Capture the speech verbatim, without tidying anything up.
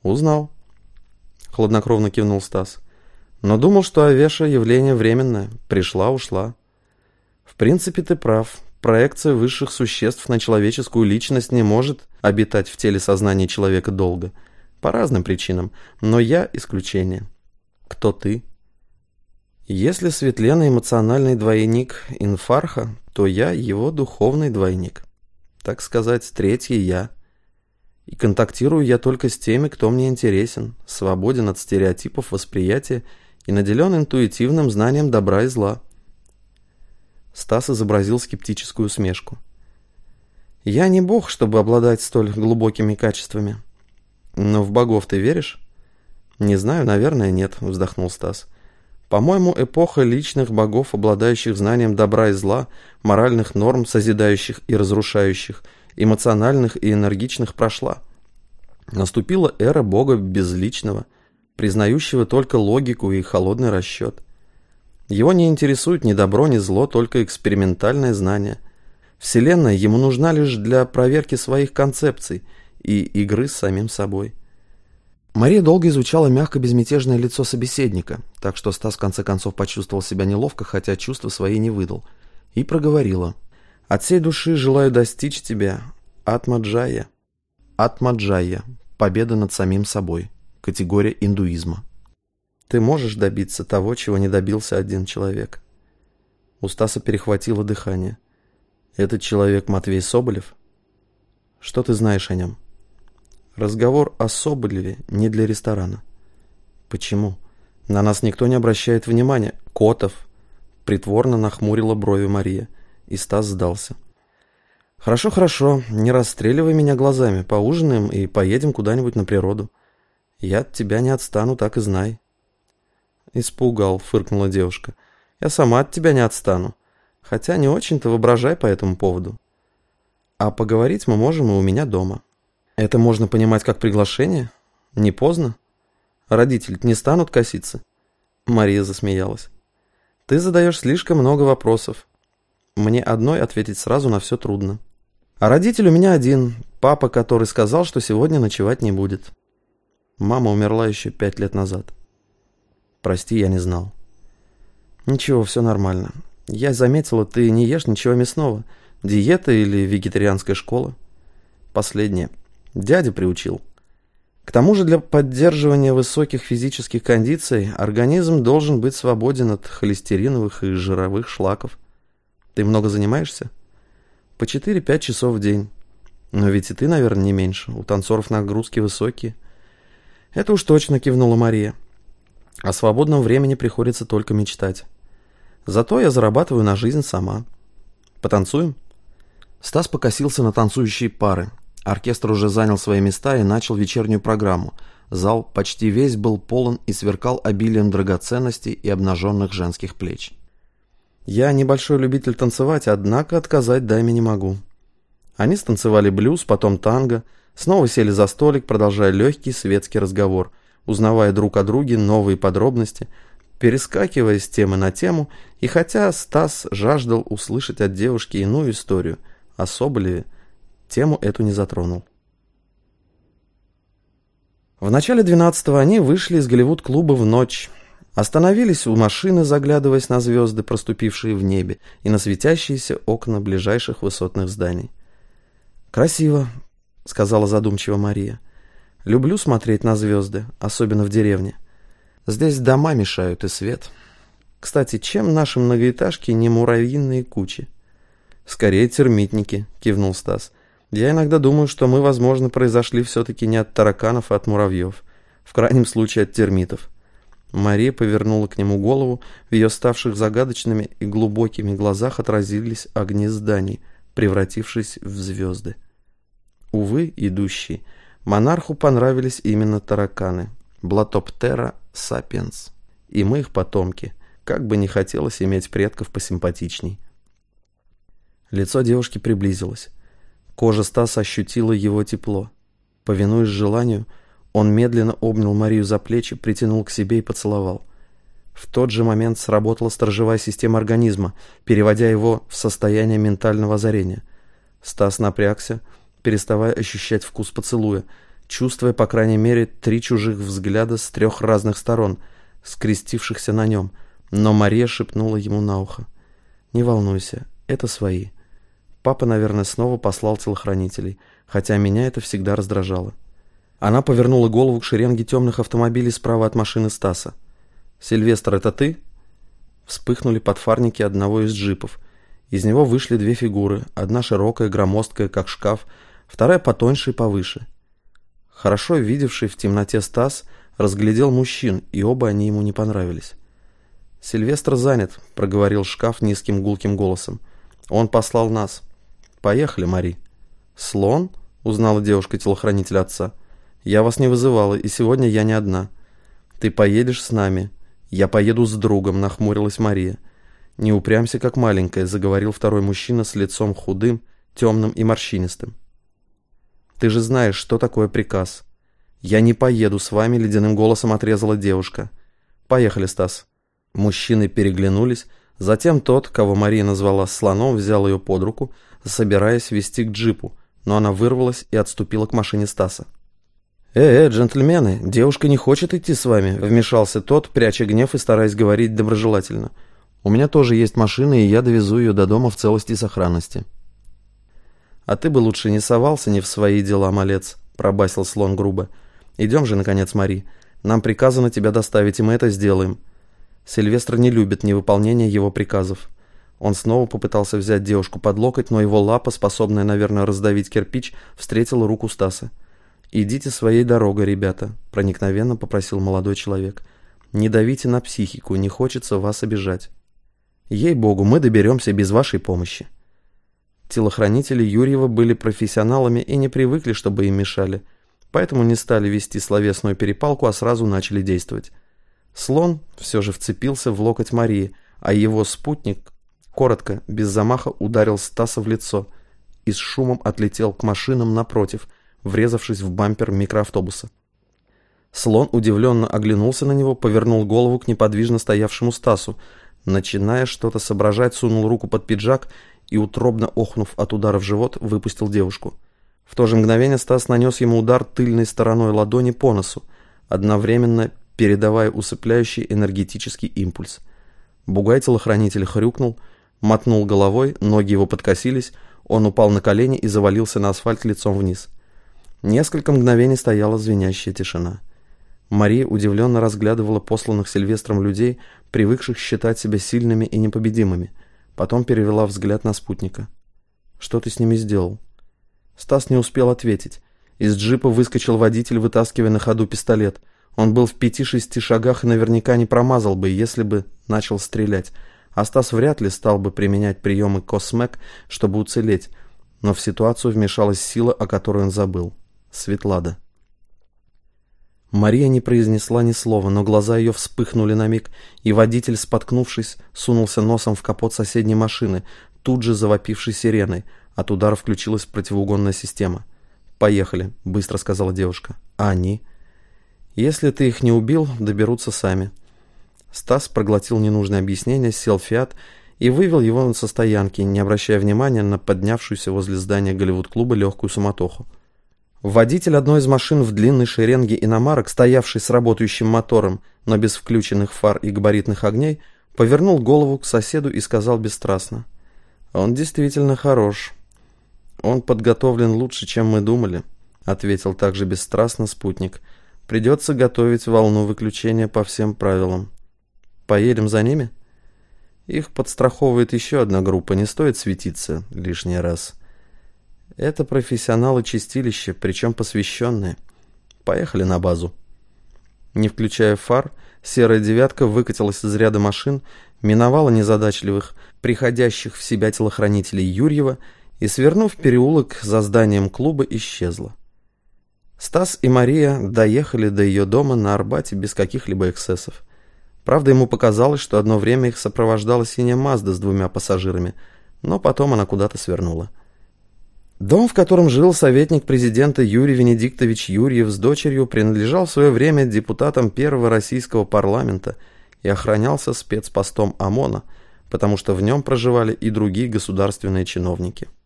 Узнал. Хладнокровно кивнул Стас. Но думал, что Авеша явление временное. Пришла-ушла. В принципе, ты прав. Проекция высших существ на человеческую личность не может обитать в теле сознания человека долго. По разным причинам. Но я исключение. Кто ты? Если Светлена эмоциональный двойник Инфарха, то я его духовный двойник. Так сказать, третий я. И контактирую я только с теми, кто мне интересен, свободен от стереотипов восприятия и наделен интуитивным знанием добра и зла. Стас изобразил скептическую усмешку. Я не бог, чтобы обладать столь глубокими качествами. Но в богов ты веришь? Не знаю, наверное, нет, вздохнул Стас. По-моему, эпоха личных богов, обладающих знанием добра и зла, моральных норм, созидающих и разрушающих, эмоциональных и энергичных, прошла. Наступила эра бога безличного, признающего только логику и холодный расчет. Его не интересует ни добро, ни зло, только экспериментальное знание. Вселенная ему нужна лишь для проверки своих концепций и игры с самим собой. Мария долго изучала мягко-безмятежное лицо собеседника, так что Стас в конце концов почувствовал себя неловко, хотя чувства свои не выдал, и проговорила. «От всей души желаю достичь тебя, Атма-Джая». Атма-Джая – победа над самим собой, категория индуизма. Ты можешь добиться того, чего не добился один человек. У Стаса перехватило дыхание. Этот человек Матвей Соболев? Что ты знаешь о нем? Разговор о Соболеве не для ресторана. Почему? На нас никто не обращает внимания. Котов. Притворно нахмурила брови Мария, и Стас сдался. Хорошо, хорошо, не расстреливай меня глазами. Поужинаем и поедем куда-нибудь на природу. Я от тебя не отстану, так и знай. Испугал, фыркнула девушка. Я сама от тебя не отстану. Хотя не очень-то воображай по этому поводу. А поговорить мы можем и у меня дома. Это можно понимать как приглашение? Не поздно? Родители не станут коситься? Мария засмеялась. Ты задаешь слишком много вопросов. Мне одной ответить сразу на все трудно. А родитель у меня один, папа, который сказал, что сегодня ночевать не будет. Мама умерла еще пять лет назад. Прости, я не знал. Ничего, все нормально. Я заметила, ты не ешь ничего мясного. Диета или вегетарианская школа? Последнее. Дядя приучил. К тому же для поддерживания высоких физических кондиций организм должен быть свободен от холестериновых и жировых шлаков. Ты много занимаешься? По четыре-пять часов в день. Но ведь и ты, наверное, не меньше. У танцоров нагрузки высокие. Это уж точно, кивнула Мария. О свободном времени приходится только мечтать. Зато я зарабатываю на жизнь сама. Потанцуем? Стас покосился на танцующие пары. Оркестр уже занял свои места и начал вечернюю программу. Зал почти весь был полон и сверкал обилием драгоценностей и обнаженных женских плеч. Я небольшой любитель танцевать, однако отказать даме не могу. Они станцевали блюз, потом танго, снова сели за столик, продолжая легкий светский разговор, узнавая друг о друге новые подробности, перескакивая с темы на тему, и хотя Стас жаждал услышать от девушки иную историю о Соболеве, тему эту не затронул. В начале двенадцатого они вышли из Голливуд-клуба в ночь, остановились у машины, заглядываясь на звезды, проступившие в небе, и на светящиеся окна ближайших высотных зданий. «Красиво», — сказала задумчиво Мария. «Люблю смотреть на звезды, особенно в деревне. Здесь дома мешают и свет. Кстати, чем наши многоэтажки не муравьиные кучи?» «Скорее термитники», — кивнул Стас. «Я иногда думаю, что мы, возможно, произошли все-таки не от тараканов, а от муравьев. В крайнем случае от термитов». Мария повернула к нему голову, в ее ставших загадочными и глубокими глазах отразились огни зданий, превратившись в звезды. Увы, идущий, монарху понравились именно тараканы, Блатоптера сапиенс, и мы их потомки, как бы не хотелось иметь предков посимпатичней. Лицо девушки приблизилось. Кожа Стаса ощутила его тепло. Повинуясь желанию, он медленно обнял Марию за плечи, притянул к себе и поцеловал. В тот же момент сработала сторожевая система организма, переводя его в состояние ментального озарения. Стас напрягся, переставая ощущать вкус поцелуя. чувствуя, по крайней мере, три чужих взгляда с трех разных сторон, скрестившихся на нем, но Мария шепнула ему на ухо: «Не волнуйся, это свои. Папа, наверное, снова послал телохранителей, хотя меня это всегда раздражало». Она повернула голову к шеренге темных автомобилей справа от машины Стаса. «Сильвестр, это ты?» Вспыхнули подфарники одного из джипов. Из него вышли две фигуры, одна широкая, громоздкая, как шкаф, вторая потоньше и повыше. Хорошо видевший в темноте Стас разглядел мужчин, и оба они ему не понравились. «Сильвестр занят», — проговорил шкаф низким гулким голосом. «Он послал нас. Поехали, Мари». «Слон?» — узнала девушка-телохранитель отца. «Я вас не вызывала, и сегодня я не одна». «Ты поедешь с нами». «Я поеду с другом», — нахмурилась Мария. «Не упрямься, как маленькая», — заговорил второй мужчина с лицом худым, темным и морщинистым. «Ты же знаешь, что такое приказ». «Я не поеду с вами», — ледяным голосом отрезала девушка. «Поехали, Стас». Мужчины переглянулись, затем тот, кого Мария назвала слоном, взял ее под руку, собираясь вести к джипу, но она вырвалась и отступила к машине Стаса. «Э-э, джентльмены, девушка не хочет идти с вами», — вмешался тот, пряча гнев и стараясь говорить доброжелательно. «У меня тоже есть машина, и я довезу ее до дома в целости и сохранности». «А ты бы лучше не совался не в свои дела, малец», — пробасил слон грубо. «Идем же, наконец, Мари. Нам приказано тебя доставить, и мы это сделаем». Сильвестр не любит невыполнение его приказов. Он снова попытался взять девушку под локоть, но его лапа, способная, наверное, раздавить кирпич, встретила руку Стаса. «Идите своей дорогой, ребята», — проникновенно попросил молодой человек. «Не давите на психику, не хочется вас обижать. Ей-богу, мы доберемся без вашей помощи». Телохранители Юрьева были профессионалами и не привыкли, чтобы им мешали, поэтому не стали вести словесную перепалку, а сразу начали действовать. Слон все же вцепился в локоть Марии, а его спутник коротко, без замаха ударил Стаса в лицо и с шумом отлетел к машинам напротив, врезавшись в бампер микроавтобуса. Слон удивленно оглянулся на него, повернул голову к неподвижно стоявшему Стасу, начиная что-то соображать, сунул руку под пиджак и, утробно охнув от удара в живот, выпустил девушку. В то же мгновение Стас нанес ему удар тыльной стороной ладони по носу, одновременно передавая усыпляющий энергетический импульс. Бугай-телохранитель хрюкнул, мотнул головой, ноги его подкосились, он упал на колени и завалился на асфальт лицом вниз. Несколько мгновений стояла звенящая тишина. Мария удивленно разглядывала посланных Сильвестром людей, привыкших считать себя сильными и непобедимыми. Потом перевела взгляд на спутника. «Что ты с ними сделал?» Стас не успел ответить. Из джипа выскочил водитель, вытаскивая на ходу пистолет. Он был в пяти-шести шагах и наверняка не промазал бы, если бы начал стрелять. А Стас вряд ли стал бы применять приемы Космек, чтобы уцелеть. Но в ситуацию вмешалась сила, о которой он забыл. Светлада. Мария не произнесла ни слова, но глаза ее вспыхнули на миг, и водитель, споткнувшись, сунулся носом в капот соседней машины, тут же завопившей сиреной. От удара включилась противоугонная система. «Поехали», — быстро сказала девушка. «А они?» «Если ты их не убил, доберутся сами». Стас проглотил ненужное объяснение, сел в «Фиат» и вывел его со стоянки, не обращая внимания на поднявшуюся возле здания Голливуд-клуба легкую суматоху. Водитель одной из машин в длинной шеренге иномарок, стоявший с работающим мотором, но без включенных фар и габаритных огней, повернул голову к соседу и сказал бесстрастно: «Он действительно хорош. Он подготовлен лучше, чем мы думали», — ответил также бесстрастно спутник. «Придется готовить волну выключения по всем правилам. Поедем за ними?» «Их подстраховывает еще одна группа, не стоит светиться лишний раз. Это профессионалы чистилища, причем посвященные. Поехали на базу». Не включая фар, серая девятка выкатилась из ряда машин, миновала незадачливых, приходящих в себя телохранителей Юрьева и, свернув в переулок за зданием клуба, исчезла. Стас и Мария доехали до ее дома на Арбате без каких-либо эксцессов. Правда, ему показалось, что одно время их сопровождала синяя Мазда с двумя пассажирами, но потом она куда-то свернула. Дом, в котором жил советник президента Юрий Венедиктович Юрьев с дочерью, принадлежал в свое время депутатам первого российского парламента и охранялся спецпостом ОМОНа, потому что в нем проживали и другие государственные чиновники.